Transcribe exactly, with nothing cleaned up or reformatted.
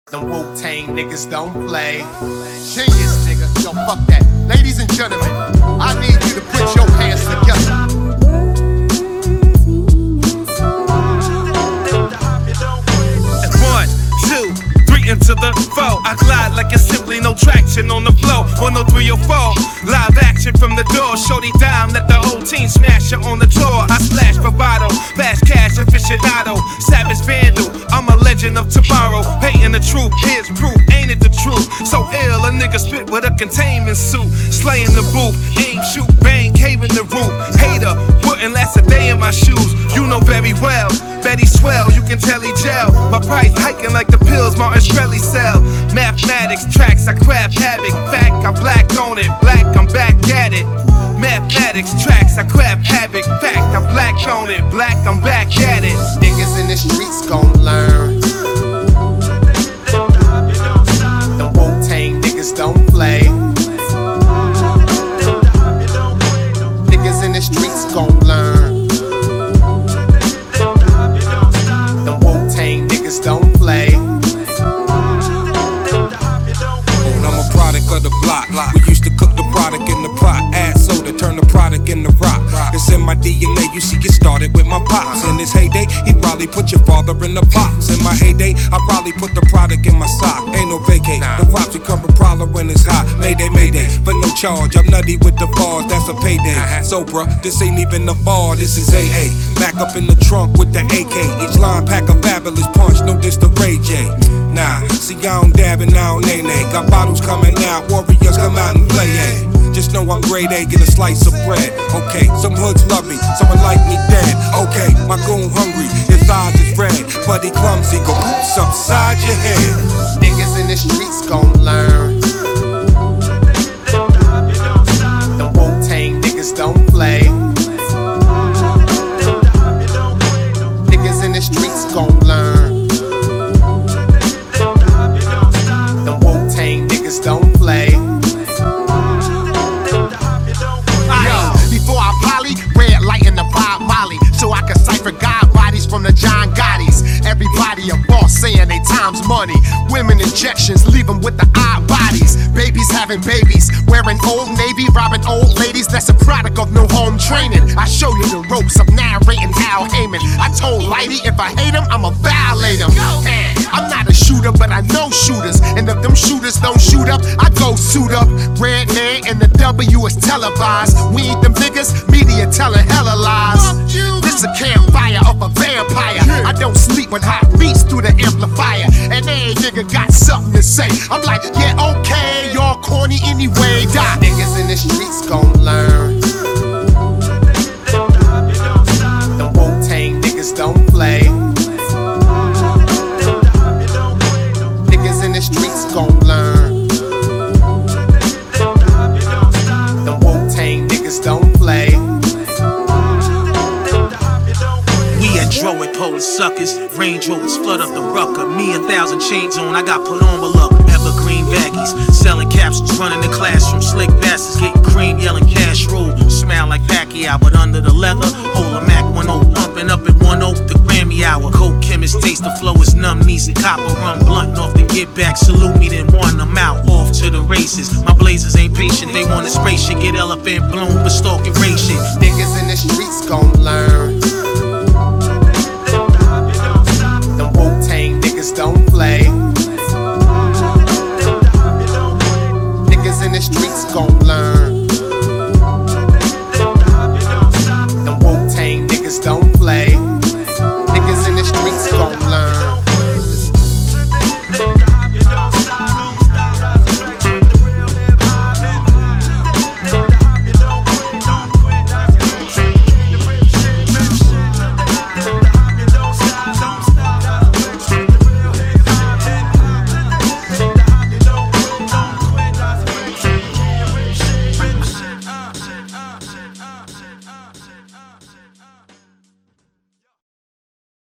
Them Wu-Tang niggas don't play. Genius, nigga. Yo, fuck that. Ladies and gentlemen, I need you to put your hands together. One, two, three into the four. I glide like it's simply no traction on the floor. one oh three oh four, live action from the door. Shorty down, let the whole team smash her on the tour. I splash bravado, fast cash aficionado, savage vandal. I'm a legend of tomorrow. Hating the truth, here's proof, ain't it the truth? So ill, a nigga spit with a containment suit. Slaying the booth, aim, shoot, bang, cave in the roof. Hater, wouldn't last a day in my shoes. You know very well, Betty swell, you can tell he gel. My price hiking like the pills Martin Shkreli sell. Mathematics, tracks, I craft havoc. Fact, I'm black on it, black, I'm back at it. Mathematics, tracks, I craft havoc. Fact, I'm black on it, black, I'm back at it. Niggas in the streets gon' learn. The Wu-Tang niggas don't play. Niggas in the streets gon' learn. The Wu-Tang niggas don't play. I'm a product of the block. We used to cook the product in the pot, add soda, turn the product into rock. It's in my D N A, you see it started with my pops. In his heyday, he probably put your father in the box. In my heyday, I probably put the product in my sock. Ain't no vacate, the props become a problem when it's hot. Mayday, mayday, but no charge, I'm nutty with the bars, that's a payday. So bruh, this ain't even a bar, this is A A. Back up in the trunk with the A K. Each line pack a fabulous punch, no diss to Ray J. Nah, see I don't dab and I don't nay-nay. Got bottles coming out, warriors come out and play, eh. Just know I'm grade A, get a slice of bread. Okay, some hoods love me, someone like me dead. Okay, my goon hungry, his eyes is red. But he clumsy, go oops upside your head. Niggas in the streets gon' learn. The Wu-Tang niggas don't play. Niggas in the streets gon' learn. The Wu-Tang niggas don't play. Before I poly, red light in the Bob Molly, so I can cipher God bodies from the John Gottis. Everybody a boss saying they time's money. Women injections leave them with the odd bodies. Babies having babies, wearing Old Navy, robbing old ladies. That's a product of no home training. I show you the ropes, I'm narrating Al Heyman. I told Lighty if I hate him, I'ma violate him. Man, I'm not a shooter, but I know shooters. And if them shooters don't shoot up, I go suit up. Red man and the W is televised. We ain't them niggas, media telling hella lies. This a campfire of a vampire. I don't sleep when hot beats through the amplifier. And every nigga got something to say. I'm like, yeah, okay, y'all corny anyway. Die. Niggas in the streets gon' learn. The Wu-Tang niggas don't play. Niggas in the streets gon' learn. The Wu-Tang niggas don't play. Dro and Polish suckers, Range Rovers flood up the rucker. Me a thousand chains on, I got put on with luck. Evergreen baggies, selling capsules, running the classroom. Slick bastards getting cream, yelling cash roll. Smell like Pacquiao, but under the leather, hold a Mac one oh, pumping up at one oh, the Grammy hour. Coke chemist, taste the flow is numb, knees and copper run blunt off the get back. Salute me, then one, I'm out, off to the races. My blazers ain't patient, they want a spaceship, get elephant bloom, but stalking race shit. Niggas in the streets gon' learn.